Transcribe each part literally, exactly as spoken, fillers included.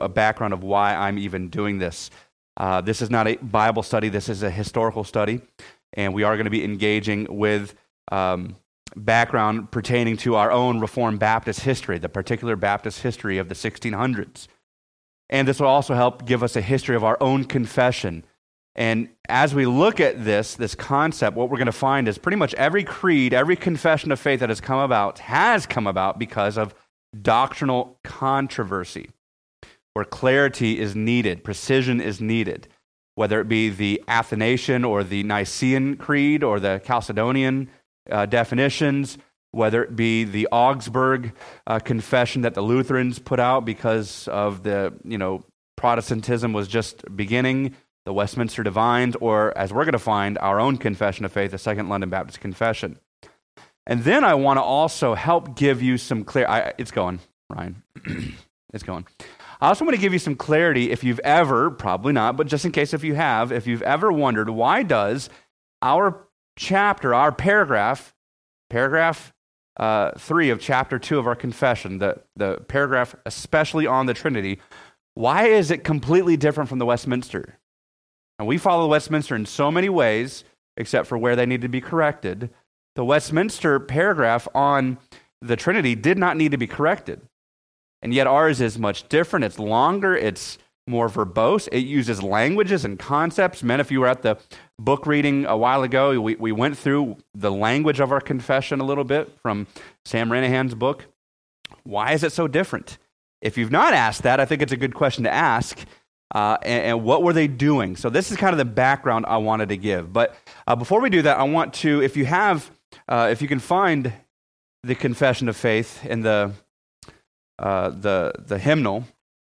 a background of why I'm even doing this. Uh, this is not a Bible study. This is a historical study, and we are going to be engaging with um, background pertaining to our own Reformed Baptist history, the particular Baptist history of the sixteen hundreds. And this will also help give us a history of our own confession. And as we look at this, this concept, what we're going to find is pretty much every creed, every confession of faith that has come about, has come about because of doctrinal controversy, where clarity is needed, precision is needed, whether it be the Athanasian or the Nicene Creed or the Chalcedonian uh, definitions, whether it be the Augsburg uh, confession that the Lutherans put out because of the, you know, Protestantism was just beginning, the Westminster Divines, or as we're going to find, our own confession of faith, the Second London Baptist Confession. And then I want to also help give you some clear, I, it's going, Ryan, it's going. I also want to give you some clarity if you've ever, probably not, but just in case if you have, if you've ever wondered, why does our chapter, our paragraph, paragraph uh, three of chapter two of our confession, the, the paragraph especially on the Trinity, why is it completely different from the Westminster? And we follow Westminster in so many ways, except for where they need to be corrected. The Westminster paragraph on the Trinity did not need to be corrected. And yet ours is much different. It's longer. It's more verbose. It uses languages and concepts. Men, if you were at the book reading a while ago, we, we went through the language of our confession a little bit from Sam Ranahan's book. Why is it so different? If you've not asked that, I think it's a good question to ask. Uh, and, and what were they doing? So this is kind of the background I wanted to give. But uh, before we do that, I want to, if you have, uh, if you can find the Confession of Faith in the uh, the the hymnal,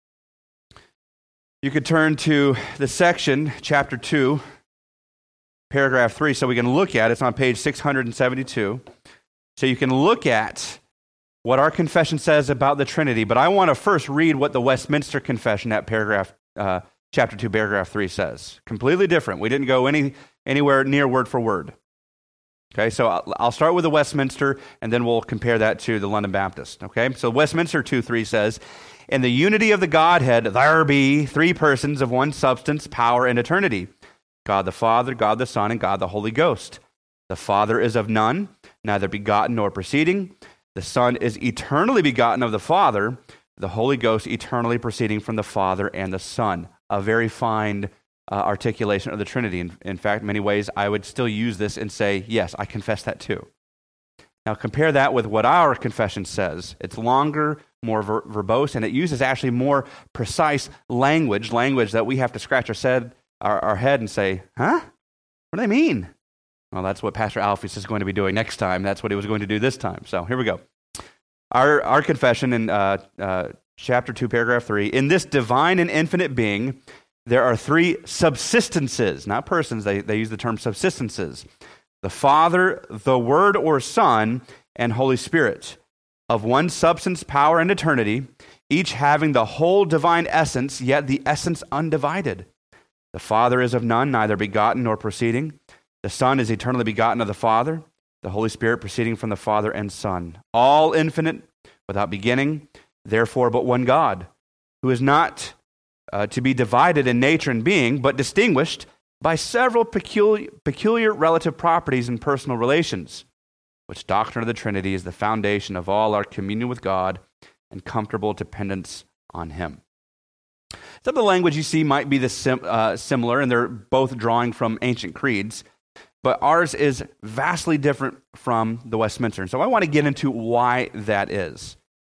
you could turn to the section, chapter two, paragraph three, so we can look at it. It's on page six hundred seventy-two. So you can look at what our confession says about the Trinity. But I want to first read what the Westminster Confession at paragraph Uh, chapter two, paragraph three says. Completely different. We didn't go any anywhere near word for word. Okay, so I'll, I'll start with the Westminster, and then we'll compare that to the London Baptist. Okay, so Westminster two three says, "In the unity of the Godhead, there be three persons of one substance, power, and eternity. God the Father, God the Son, and God the Holy Ghost. The Father is of none, neither begotten nor proceeding. The Son is eternally begotten of the Father, the Holy Ghost eternally proceeding from the Father and the Son." A very fine uh, articulation of the Trinity. In, in fact, in many ways, I would still use this and say, yes, I confess that too. Now compare that with what our confession says. It's longer, more ver- verbose, and it uses actually more precise language, language that we have to scratch our, said, our, our head and say, huh? What do they mean? Well, that's what Pastor Alphys is going to be doing next time. That's what he was going to do this time. So here we go. Our our confession in uh, uh, chapter two, paragraph three, "In this divine and infinite being, there are three subsistences," not persons, they, they use the term subsistences, "the Father, the Word or Son, and Holy Spirit, of one substance, power, and eternity, each having the whole divine essence, yet the essence undivided. The Father is of none, neither begotten nor proceeding. The Son is eternally begotten of the Father, the Holy Spirit proceeding from the Father and Son. All infinite, without beginning, therefore but one God, who is not uh, to be divided in nature and being, but distinguished by several peculiar, peculiar relative properties and personal relations, which doctrine of the Trinity is the foundation of all our communion with God and comfortable dependence on Him." Some of the language you see might be the sim, uh, similar, and they're both drawing from ancient creeds, but ours is vastly different from the Westminster. And so I want to get into why that is.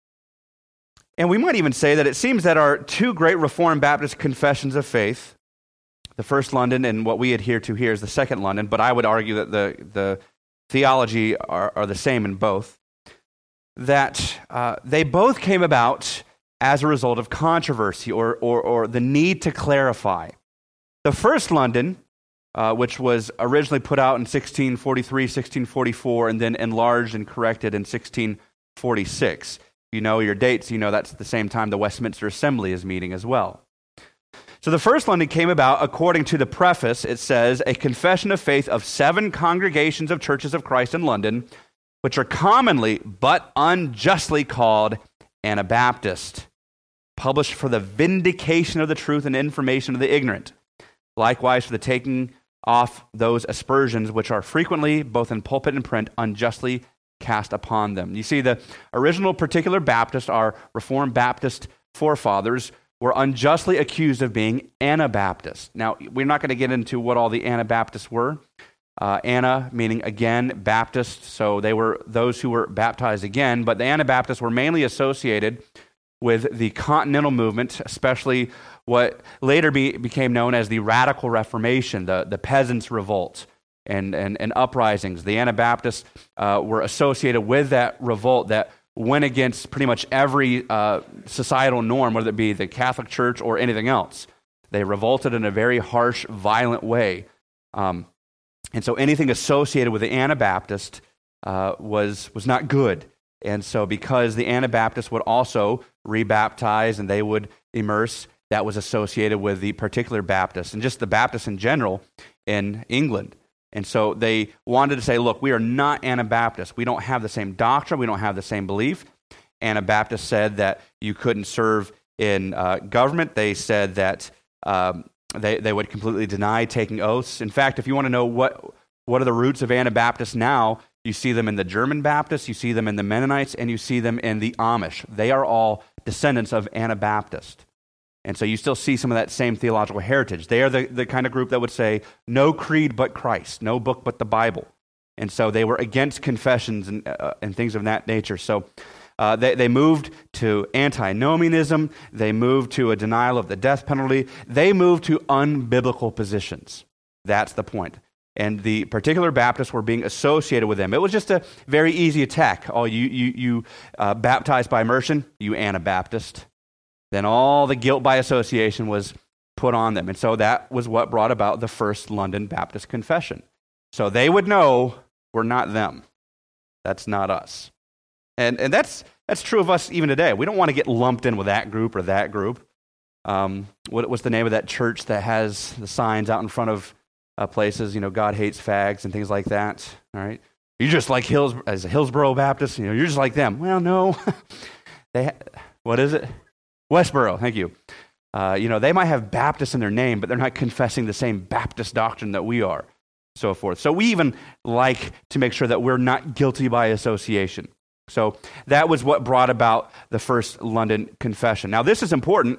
And we might even say that it seems that our two great Reformed Baptist confessions of faith, the First London and what we adhere to here is the Second London, but I would argue that the, the theology are, are the same in both, that uh, they both came about as a result of controversy or, or, or the need to clarify. The First London, Uh, which was originally put out in sixteen forty-three, sixteen forty-four, and then enlarged and corrected in sixteen forty-six. You know your dates, you know that's the same time the Westminster Assembly is meeting as well. So the First London came about, according to the preface, it says, "A confession of faith of seven congregations of churches of Christ in London, which are commonly but unjustly called Anabaptist." published for the vindication of the truth and information of the ignorant. Likewise, for the taking off those aspersions which are frequently, both in pulpit and print, unjustly cast upon them. You see, the original particular Baptist, our Reformed Baptist forefathers, were unjustly accused of being Anabaptist. Now, we're not going to get into what all the Anabaptists were. Uh, Anna meaning again, Baptist, so they were those who were baptized again, but the Anabaptists were mainly associated with the Continental movement, especially what later be, became known as the Radical Reformation, the, the Peasants' Revolt and, and, and uprisings. The Anabaptists uh, were associated with that revolt that went against pretty much every uh, societal norm, whether it be the Catholic Church or anything else. They revolted in a very harsh, violent way. Um, and so anything associated with the Anabaptist uh, was, was not good. And so because the Anabaptists would also rebaptize and they would immerse, that was associated with the particular Baptists and just the Baptists in general in England. And so they wanted to say, look, we are not Anabaptists. We don't have the same doctrine. We don't have the same belief. Anabaptists said that you couldn't serve in uh, government. They said that um, they, they would completely deny taking oaths. In fact, if you want to know what, what are the roots of Anabaptists now, you see them in the German Baptists, you see them in the Mennonites, and you see them in the Amish. They are all descendants of Anabaptist. And so you still see some of that same theological heritage. They are the, the kind of group that would say, no creed but Christ, no book but the Bible. And so they were against confessions and, uh, and things of that nature. So uh, they, they moved to antinomianism. They moved to a denial of the death penalty. They moved to unbiblical positions. That's the point. And the particular Baptists were being associated with them. It was just a very easy attack. Oh, you, you, you uh, baptized by immersion, you Anabaptist. Then all the guilt by association was put on them. And so that was what brought about the first London Baptist Confession. So they would know we're not them. That's not us. And and that's that's true of us even today. We don't want to get lumped in with that group or that group. Um, what, what's the name of that church that has the signs out in front of uh, places, you know, God hates fags and things like that, all right? You're just like Hills, as a Hillsboro Baptist, you know, you're just like them. Well, no. they ha- what is it? Westboro, thank you. Uh, you know, they might have Baptist in their name, but they're not confessing the same Baptist doctrine that we are, so forth. So we even like to make sure that we're not guilty by association. So that was what brought about the first London Confession. Now, this is important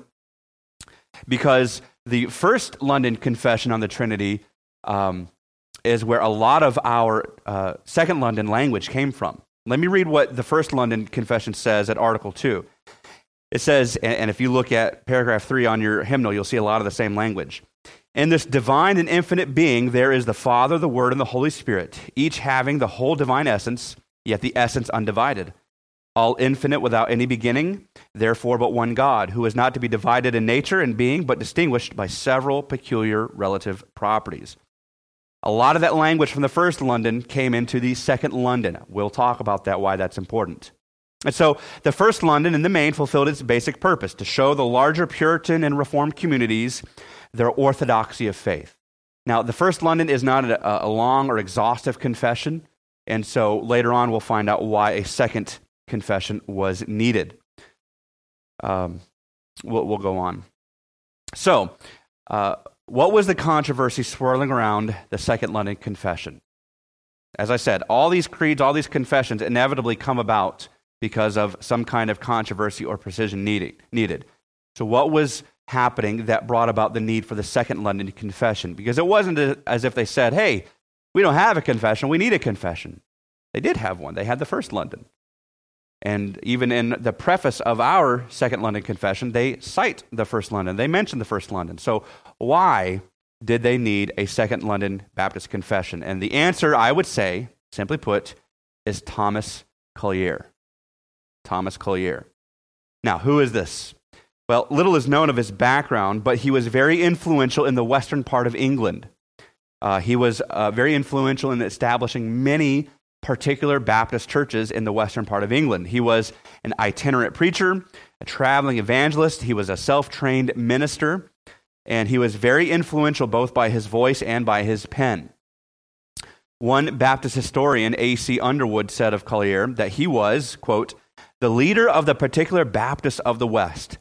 because the first London Confession on the Trinity um, is where a lot of our uh, Second London language came from. Let me read what the first London Confession says at Article two. It says, and if you look at paragraph three on your hymnal, you'll see a lot of the same language. In this divine and infinite being, there is the Father, the Word, and the Holy Spirit, each having the whole divine essence, yet the essence undivided. All infinite without any beginning, therefore but one God, who is not to be divided in nature and being, but distinguished by several peculiar relative properties. A lot of that language from the first London came into the second London. We'll talk about that, why that's important. And so the first London in the main fulfilled its basic purpose, to show the larger Puritan and Reformed communities their orthodoxy of faith. Now, the first London is not a, a long or exhaustive confession, and so later on we'll find out why a second confession was needed. Um, we'll, we'll go on. So, uh, what was the controversy swirling around the second London Confession? As I said, all these creeds, all these confessions inevitably come about because of some kind of controversy or precision needed. needed. So what was happening that brought about the need for the Second London Confession? Because it wasn't as if they said, hey, we don't have a confession, we need a confession. They did have one. They had the First London. And even in the preface of our Second London Confession, they cite the First London. They mention the First London. So why did they need a Second London Baptist Confession? And the answer, I would say, simply put, is Thomas Collier. Thomas Collier. Now, who is this? Well, little is known of his background, but he was very influential in the western part of England. Uh, he was uh, very influential in establishing many particular Baptist churches in the western part of England. He was an itinerant preacher, a traveling evangelist. He was a self-trained minister, and he was very influential both by his voice and by his pen. One Baptist historian, A C Underwood, said of Collier that he was, quote, the leader of the particular Baptists of the West,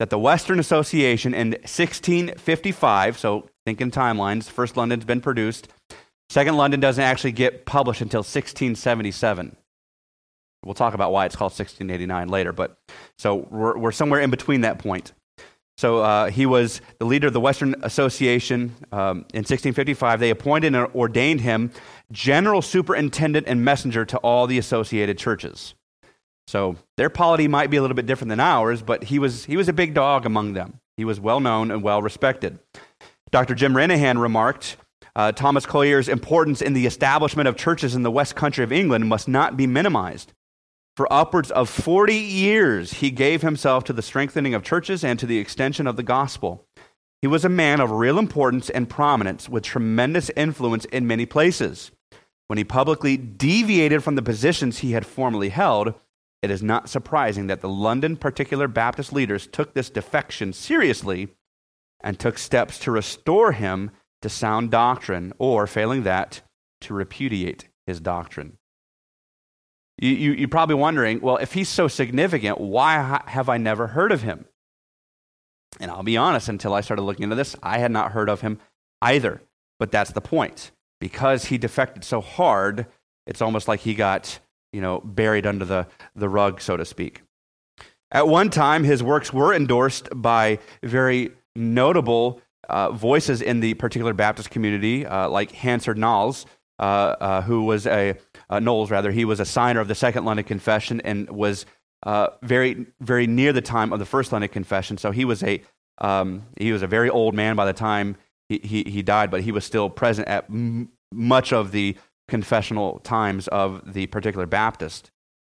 that the Western Association in sixteen fifty-five, so think in timelines, First London's been produced, Second London doesn't actually get published until sixteen seventy-seven. We'll talk about why it's called sixteen eighty-nine later, but so we're, we're somewhere in between that point. So uh, he was the leader of the Western Association um, in sixteen fifty-five. They appointed and ordained him general superintendent and messenger to all the associated churches. So their polity might be a little bit different than ours, but he was he was a big dog among them. He was well known and well respected. Doctor Jim Renahan remarked, uh, Thomas Collier's importance in the establishment of churches in the West Country of England must not be minimized. For upwards of forty years, he gave himself to the strengthening of churches and to the extension of the gospel. He was a man of real importance and prominence with tremendous influence in many places. When he publicly deviated from the positions he had formerly held, it is not surprising that the London particular Baptist leaders took this defection seriously and took steps to restore him to sound doctrine, or, failing that, to repudiate his doctrine. You, you, you're probably wondering, well, if he's so significant, why ha- have I never heard of him? And I'll be honest, until I started looking into this, I had not heard of him either. But that's the point. Because he defected so hard, it's almost like he got, you know, buried under the, the rug, so to speak. At one time, his works were endorsed by very notable uh, voices in the particular Baptist community, uh, like Hansard Knowles, uh, uh, who was a uh, Knowles rather. He was a signer of the Second London Confession and was uh, very, very near the time of the First London Confession. So he was a um, he was a very old man by the time he he, he died, but he was still present at m- much of the confessional times of the particular Baptist.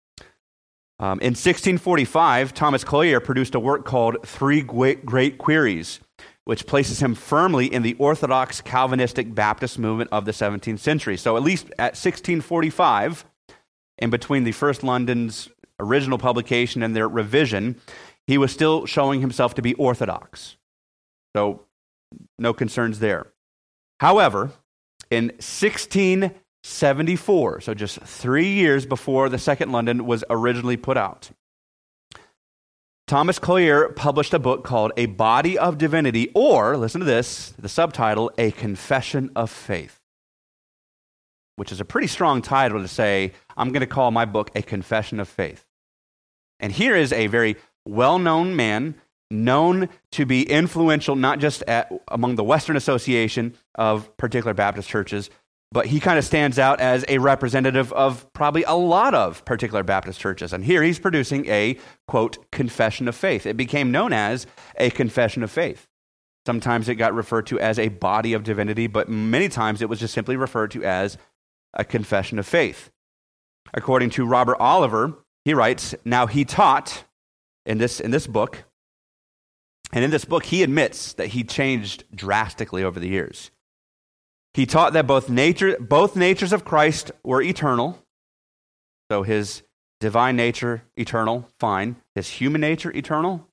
Um, in sixteen forty-five, Thomas Collier produced a work called Three Great Queries, which places him firmly in the Orthodox Calvinistic Baptist movement of the seventeenth century. So at least at sixteen forty-five, in between the First London's original publication and their revision, he was still showing himself to be Orthodox. So no concerns there. However, in sixteen seventy-four, so just three years before the Second London was originally put out, Thomas Collier published a book called A Body of Divinity, or, listen to this, the subtitle, A Confession of Faith, which is a pretty strong title to say, I'm going to call my book A Confession of Faith. And here is a very well-known man, known to be influential not just at, among the Western Association of particular Baptist churches, but he kind of stands out as a representative of probably a lot of particular Baptist churches. And here he's producing a, quote, confession of faith. It became known as a confession of faith. Sometimes it got referred to as a body of divinity, but many times it was just simply referred to as a confession of faith. According to Robert Oliver, he writes, now he taught in this, in this book, and in this book he admits that he changed drastically over the years. He taught that both nature, both natures of Christ were eternal, so his divine nature, eternal, fine. His human nature, eternal.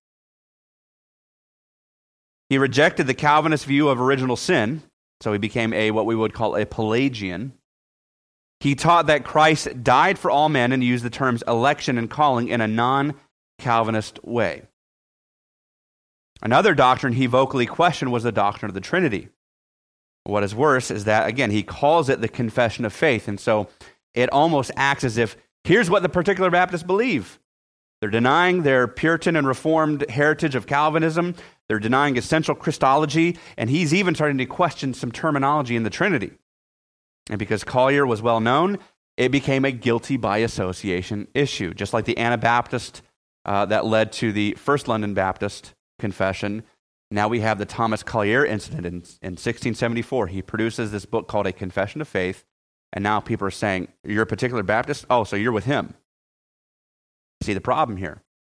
He rejected the Calvinist view of original sin, so he became a what we would call a Pelagian. He taught that Christ died for all men and used the terms election and calling in a non-Calvinist way. Another doctrine he vocally questioned was the doctrine of the Trinity. What is worse is that, again, he calls it the confession of faith, and so it almost acts as if, here's what the particular Baptists believe. They're denying their Puritan and Reformed heritage of Calvinism. They're denying essential Christology, and he's even starting to question some terminology in the Trinity. And because Collier was well known, it became a guilty by association issue, just like the Anabaptist uh, that led to the First London Baptist Confession. Now we have the Thomas Collier incident in, in sixteen seventy-four. He produces this book called A Confession of Faith, and now people are saying, you're a particular Baptist? Oh, so you're with him. See the problem here.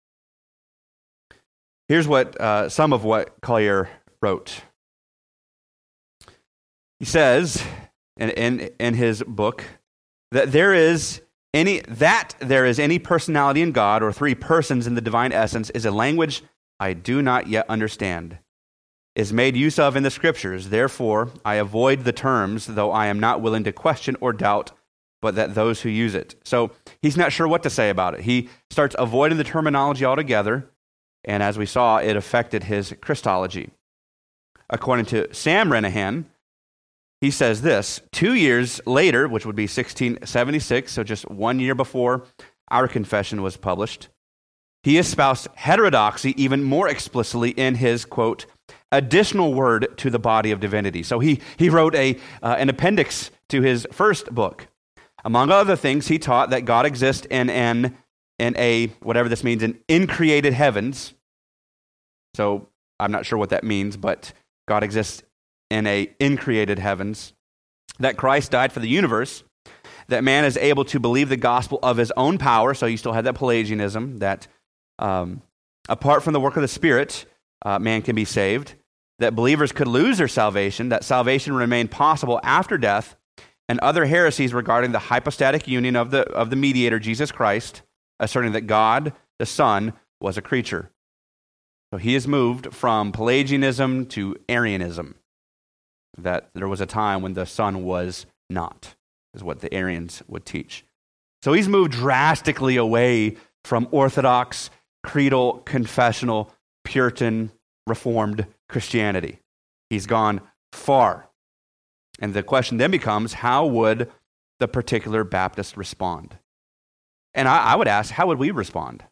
Here's what uh, some of what Collier wrote. He says in, in, in his book that there is any that there is any personality in God or three persons in the divine essence is a language I do not yet understand, is made use of in the Scriptures. Therefore, I avoid the terms, though I am not willing to question or doubt, but that those who use it. So he's not sure what to say about it. He starts avoiding the terminology altogether. And as we saw, it affected his Christology. According to Sam Renihan, he says this: two years later, which would be sixteen seventy-six, so just one year before our confession was published, he espoused heterodoxy even more explicitly in his, quote, additional word to the body of divinity. So he, he wrote a, uh, an appendix to his first book. Among other things, he taught that God exists in an in a, whatever this means, in increated heavens. So I'm not sure what that means, but God exists in a increated heavens. That Christ died for the universe. That man is able to believe the gospel of his own power. So you still have that Pelagianism, that um, apart from the work of the Spirit, uh, man can be saved. That believers could lose their salvation. That salvation remained possible after death. And other heresies regarding the hypostatic union of the of the mediator, Jesus Christ, asserting that God, the Son, was a creature. So he has moved from Pelagianism to Arianism, that there was a time when the Son was not, is what the Arians would teach. So he's moved drastically away from Orthodox, creedal, confessional, Puritan, Reformed Christianity. He's gone far. And the question then becomes, how would the particular Baptist respond? And I, I would ask, how would we respond?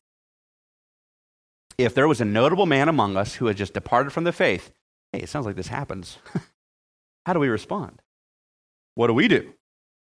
If there was a notable man among us who had just departed from the faith, hey, it sounds like this happens. How do we respond? What do we do?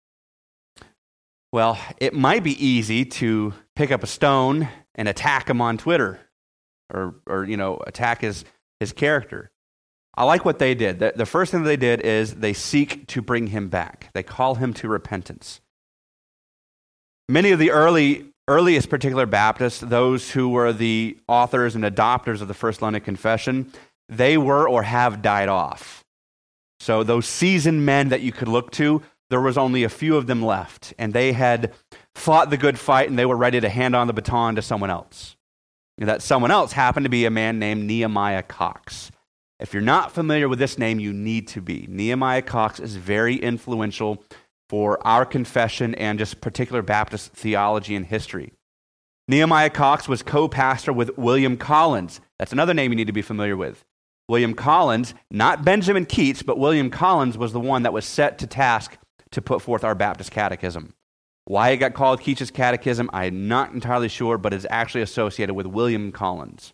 Well, it might be easy to pick up a stone and attack him on Twitter, or, or you know, attack his, his character. I like what they did. The, the first thing they did is they seek to bring him back. They call him to repentance. Many of the early earliest particular Baptists, those who were the authors and adopters of the First London Confession, they were or have died off. So those seasoned men that you could look to, there was only a few of them left, and they had fought the good fight, and they were ready to hand on the baton to someone else. And that someone else happened to be a man named Nehemiah Cox. If you're not familiar with this name, you need to be. Nehemiah Cox is very influential for our confession and just particular Baptist theology and history. Nehemiah Cox was co-pastor with William Collins. That's another name you need to be familiar with. William Collins, not Benjamin Keats, but William Collins was the one that was set to task to put forth our Baptist catechism. Why it got called Keats' Catechism, I'm not entirely sure, but it's actually associated with William Collins.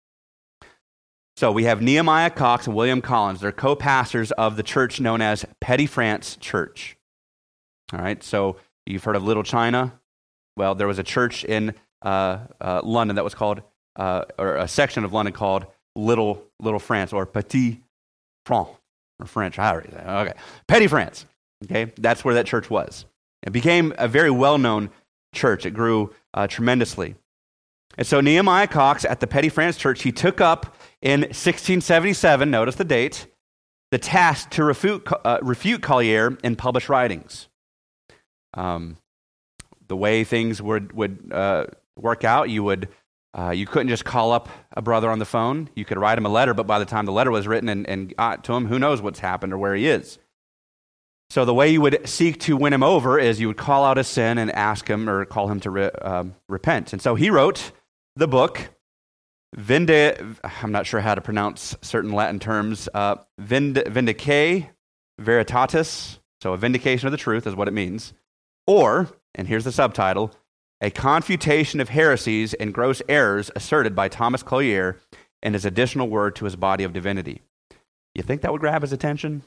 So we have Nehemiah Cox and William Collins. They're co-pastors of the church known as Petty France Church. All right, so you've heard of Little China. Well, there was a church in uh, uh, London that was called, uh, or a section of London called Little Little France, or Petit France, or French, I already said. Okay, Petty France. Okay, that's where that church was. It became a very well-known church. It grew uh, tremendously. And so Nehemiah Cox at the Petty France Church, he took up in sixteen seventy-seven, notice the date, the task to refute, uh, refute Collier in published writings. Um, the way things would would uh, work out, you would uh, you couldn't just call up a brother on the phone. You could write him a letter, but by the time the letter was written and, and got to him, who knows what's happened or where he is. So the way you would seek to win him over is you would call out his sin and ask him or call him to re, um, repent. And so he wrote the book, Vinde, I'm not sure how to pronounce certain Latin terms, uh, Vind, Vindicae Veritatis, so a vindication of the truth is what it means, or, and here's the subtitle, a confutation of heresies and gross errors asserted by Thomas Collier and his additional word to his body of divinity. You think that would grab his attention?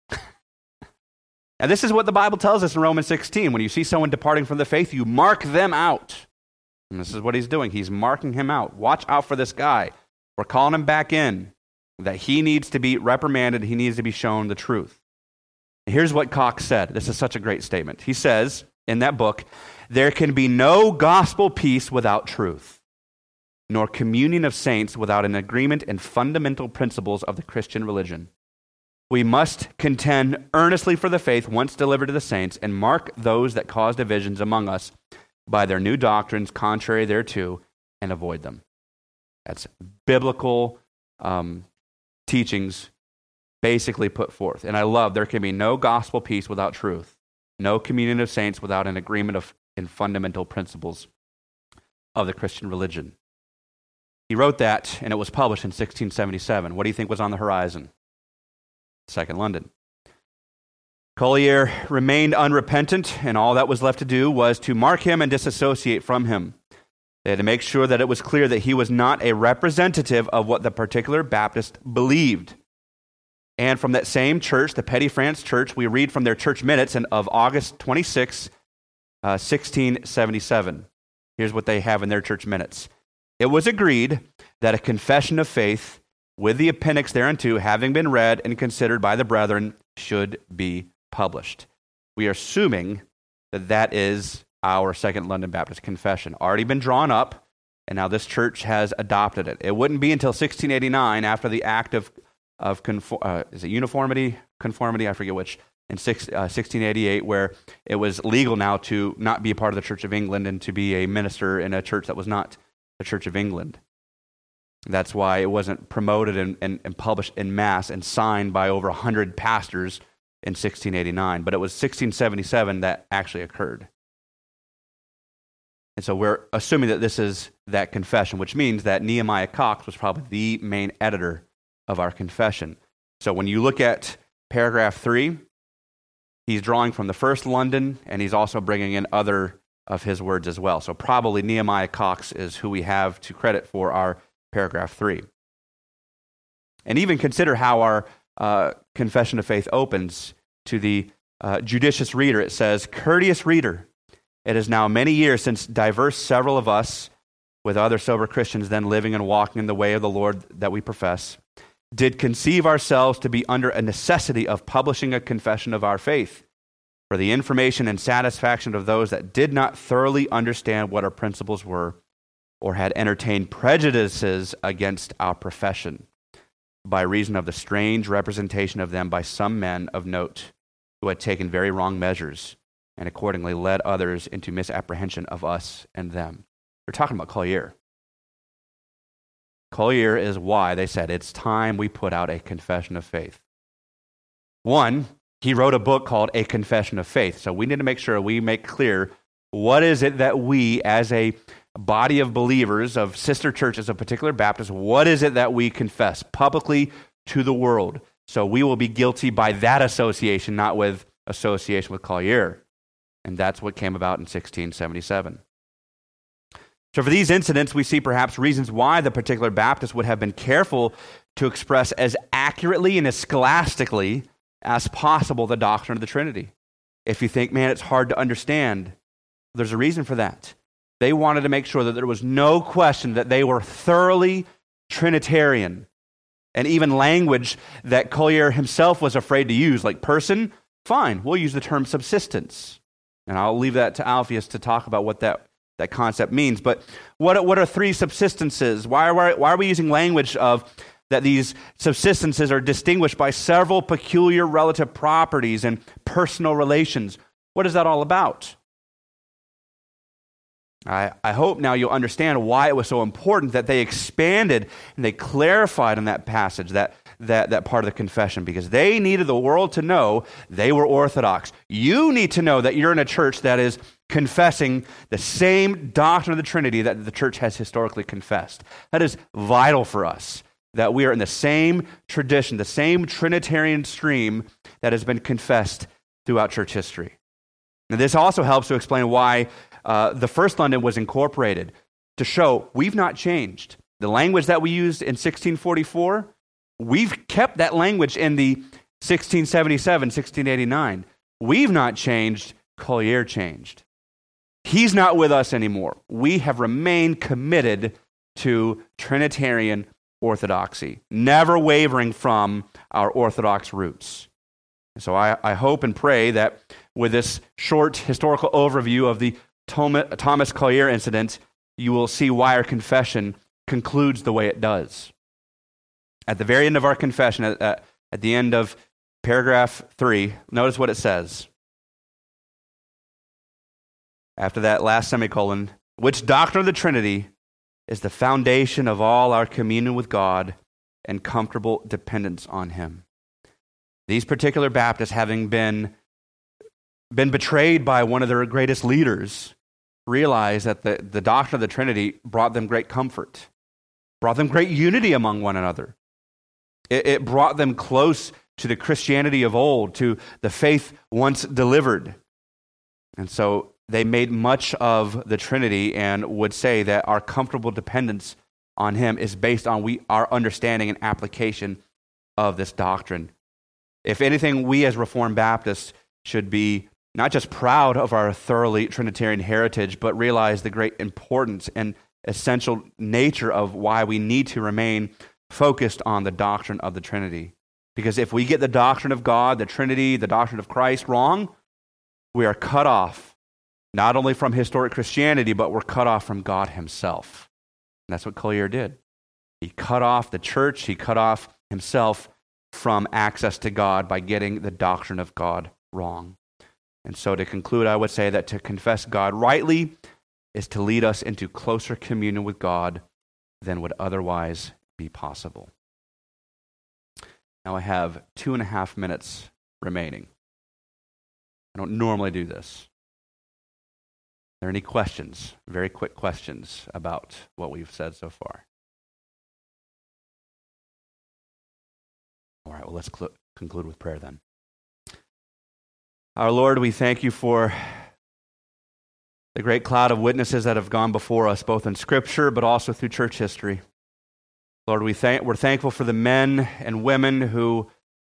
Now, this is what the Bible tells us in Romans sixteen. When you see someone departing from the faith, you mark them out. And this is what he's doing. He's marking him out. Watch out for this guy. We're calling him back in, that he needs to be reprimanded. He needs to be shown the truth. Here's what Cox said. This is such a great statement. He says in that book, there can be no gospel peace without truth, nor communion of saints without an agreement in fundamental principles of the Christian religion. We must contend earnestly for the faith once delivered to the saints and mark those that cause divisions among us by their new doctrines contrary thereto and avoid them. That's biblical um, teachings basically put forth. And I love there can be no gospel peace without truth, no communion of saints without an agreement of in fundamental principles of the Christian religion. He wrote that, and it was published in sixteen seventy-seven. What do you think was on the horizon? Second London. Collier remained unrepentant, and all that was left to do was to mark him and disassociate from him. They had to make sure that it was clear that he was not a representative of what the particular Baptist believed. And from that same church, the Petty France Church, we read from their church minutes of August twenty-sixth, uh, sixteen seventy-seven. Here's what they have in their church minutes. It was agreed that a confession of faith with the appendix thereunto, having been read and considered by the brethren, should be published. We are assuming that that is our Second London Baptist Confession. Already been drawn up, and now this church has adopted it. It wouldn't be until sixteen eighty-nine, after the act of, of conform, uh, is it uniformity? Conformity? I forget which. In six, uh, sixteen eighty-eight, where it was legal now to not be a part of the Church of England and to be a minister in a church that was not the Church of England. That's why it wasn't promoted and, and, and published en masse and signed by over one hundred pastors in sixteen eighty-nine. But it was sixteen seventy-seven that actually occurred. And so we're assuming that this is that confession, which means that Nehemiah Cox was probably the main editor of our confession. So when you look at paragraph three, he's drawing from the First London, and he's also bringing in other of his words as well. So probably Nehemiah Cox is who we have to credit for our paragraph three. And even consider how our uh, confession of faith opens to the uh, judicious reader. It says, "Courteous reader, it is now many years since diverse several of us, with other sober Christians then living and walking in the way of the Lord that we profess, did conceive ourselves to be under a necessity of publishing a confession of our faith, for the information and satisfaction of those that did not thoroughly understand what our principles were, or had entertained prejudices against our profession, by reason of the strange representation of them by some men of note, who had taken very wrong measures, and accordingly led others into misapprehension of us and them." We're talking about Collier. Collier is why they said it's time we put out a confession of faith. One, he wrote a book called A Confession of Faith. So we need to make sure we make clear what is it that we, as a body of believers, of sister churches of particular Baptists, what is it that we confess publicly to the world? So we will be guilty by that association, not with association with Collier. And that's what came about in sixteen seventy-seven. So for these incidents, we see perhaps reasons why the particular Baptists would have been careful to express as accurately and as scholastically as possible the doctrine of the Trinity. If you think, man, it's hard to understand, there's a reason for that. They wanted to make sure that there was no question that they were thoroughly Trinitarian. And even language that Collier himself was afraid to use, like person, fine, we'll use the term subsistence. And I'll leave that to Alpheus to talk about what that, that concept means. But what, what are three subsistences? Why are, why are we using language of that these subsistences are distinguished by several peculiar relative properties and personal relations? What is that all about? I, I hope now you'll understand why it was so important that they expanded and they clarified in that passage, that, that, that part of the confession, because they needed the world to know they were Orthodox. You need to know that you're in a church that is confessing the same doctrine of the Trinity that the church has historically confessed. That is vital for us, that we are in the same tradition, the same Trinitarian stream that has been confessed throughout church history. And this also helps to explain why uh, the First London was incorporated, to show we've not changed. The language that we used in sixteen forty-four, we've kept that language in the sixteen seventy-seven, sixteen eighty-nine. We've not changed, Collier changed. He's not with us anymore. We have remained committed to Trinitarian orthodoxy, never wavering from our Orthodox roots. So I, I hope and pray that with this short historical overview of the Thomas Collier incident, you will see why our confession concludes the way it does. At the very end of our confession, at, at, at the end of paragraph three, notice what it says. After that last semicolon, which doctrine of the Trinity is the foundation of all our communion with God and comfortable dependence on Him. These particular Baptists, having been, been betrayed by one of their greatest leaders, realized that the, the doctrine of the Trinity brought them great comfort. brought them great unity among one another. It, it brought them close to the Christianity of old, to the faith once delivered. And so they made much of the Trinity and would say that our comfortable dependence on him is based on we our understanding and application of this doctrine. If anything, we as Reformed Baptists should be not just proud of our thoroughly Trinitarian heritage, but realize the great importance and essential nature of why we need to remain focused on the doctrine of the Trinity. Because if we get the doctrine of God, the Trinity, the doctrine of Christ wrong, we are cut off not only from historic Christianity, but we're cut off from God himself. And that's what Collier did. He cut off the church, he cut off himself from access to God by getting the doctrine of God wrong. And so to conclude, I would say that to confess God rightly is to lead us into closer communion with God than would otherwise be possible. Now I have two and a half minutes remaining. I don't normally do this. Are there any questions, very quick questions about what we've said so far? All right, well, let's cl- conclude with prayer then. Our Lord, we thank you for the great cloud of witnesses that have gone before us, both in Scripture but also through church history. Lord, we thank, we're thankful for the men and women who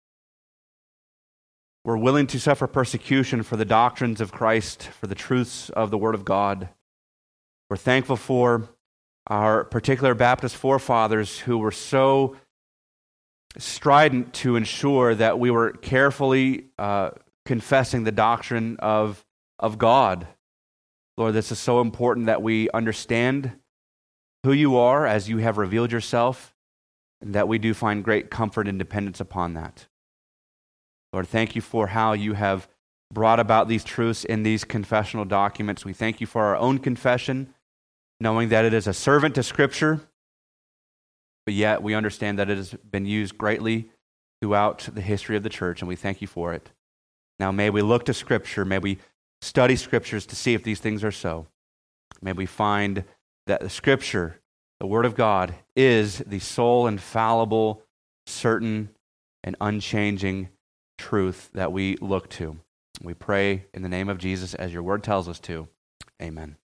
were willing to suffer persecution for the doctrines of Christ, for the truths of the Word of God. We're thankful for our particular Baptist forefathers who were so strident to ensure that we were carefully uh, confessing the doctrine of, of God. Lord, this is so important that we understand who you are as you have revealed yourself, and that we do find great comfort and dependence upon that. Lord, thank you for how you have brought about these truths in these confessional documents. We thank you for our own confession, knowing that it is a servant to Scripture, but yet we understand that it has been used greatly throughout the history of the church, and we thank you for it. Now may we look to Scripture, may we study Scriptures to see if these things are so. May we find that the Scripture, the Word of God, is the sole infallible, certain, and unchanging truth that we look to. We pray in the name of Jesus as your Word tells us to. Amen.